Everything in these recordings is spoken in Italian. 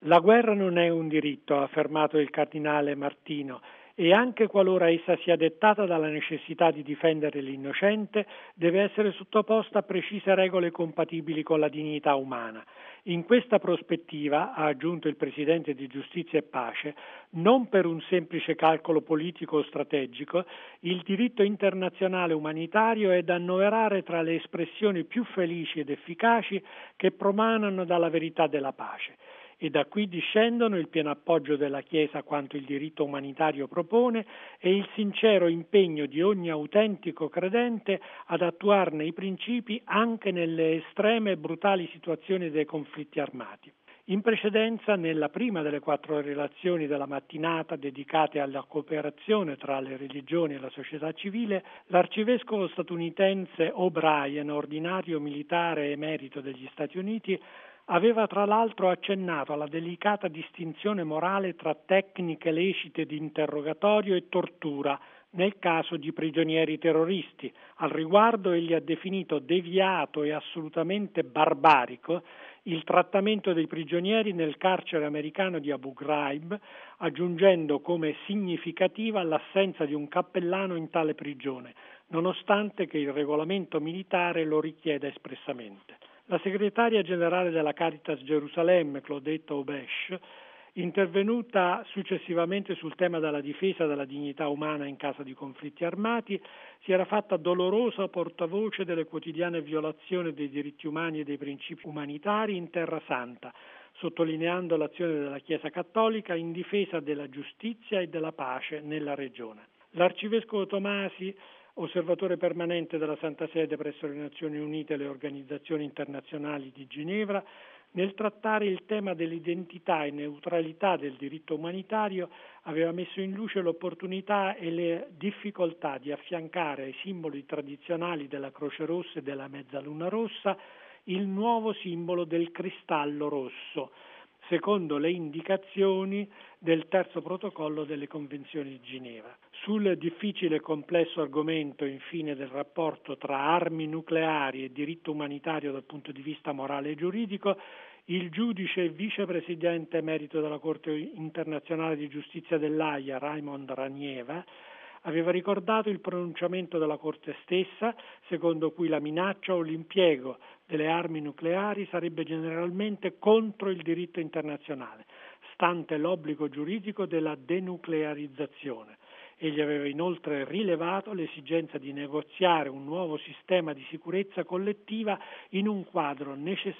La guerra non è un diritto, ha affermato il cardinale Martino, e anche qualora essa sia dettata dalla necessità di difendere l'innocente, deve essere sottoposta a precise regole compatibili con la dignità umana. In questa prospettiva, ha aggiunto il Presidente di Giustizia e Pace, non per un semplice calcolo politico o strategico, il diritto internazionale umanitario è da annoverare tra le espressioni più felici ed efficaci che promanano dalla verità della pace. E da qui discendono il pieno appoggio della Chiesa quanto il diritto umanitario propone e il sincero impegno di ogni autentico credente ad attuarne i principi anche nelle estreme e brutali situazioni dei conflitti armati. In precedenza, nella prima delle 4 relazioni della mattinata dedicate alla cooperazione tra le religioni e la società civile, l'arcivescovo statunitense O'Brien, ordinario militare emerito degli Stati Uniti, aveva tra l'altro accennato alla delicata distinzione morale tra tecniche lecite di interrogatorio e tortura nel caso di prigionieri terroristi. Al riguardo egli ha definito deviato e assolutamente barbarico il trattamento dei prigionieri nel carcere americano di Abu Ghraib, aggiungendo come significativa l'assenza di un cappellano in tale prigione, nonostante che il regolamento militare lo richieda espressamente. La segretaria generale della Caritas Gerusalemme, Claudette Aubesch, intervenuta successivamente sul tema della difesa della dignità umana in caso di conflitti armati, si era fatta dolorosa portavoce delle quotidiane violazioni dei diritti umani e dei principi umanitari in Terra Santa, sottolineando l'azione della Chiesa Cattolica in difesa della giustizia e della pace nella regione. L'arcivescovo Tomasi, osservatore permanente della Santa Sede presso le Nazioni Unite e le organizzazioni internazionali di Ginevra, nel trattare il tema dell'identità e neutralità del diritto umanitario aveva messo in luce l'opportunità e le difficoltà di affiancare ai simboli tradizionali della Croce Rossa e della Mezzaluna Rossa il nuovo simbolo del cristallo rosso, secondo le indicazioni del terzo protocollo delle Convenzioni di Ginevra. Sul difficile e complesso argomento, infine, del rapporto tra armi nucleari e diritto umanitario dal punto di vista morale e giuridico, il giudice e vicepresidente emerito della Corte internazionale di giustizia dell'Aia, Raymond Ranieva, aveva ricordato il pronunciamento della Corte stessa, secondo cui la minaccia o l'impiego delle armi nucleari sarebbe generalmente contro il diritto internazionale, stante l'obbligo giuridico della denuclearizzazione. Egli aveva inoltre rilevato l'esigenza di negoziare un nuovo sistema di sicurezza collettiva in un quadro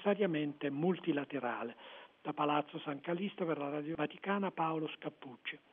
necessariamente multilaterale. Da Palazzo San Callisto per la Radio Vaticana, Paolo Scappucci.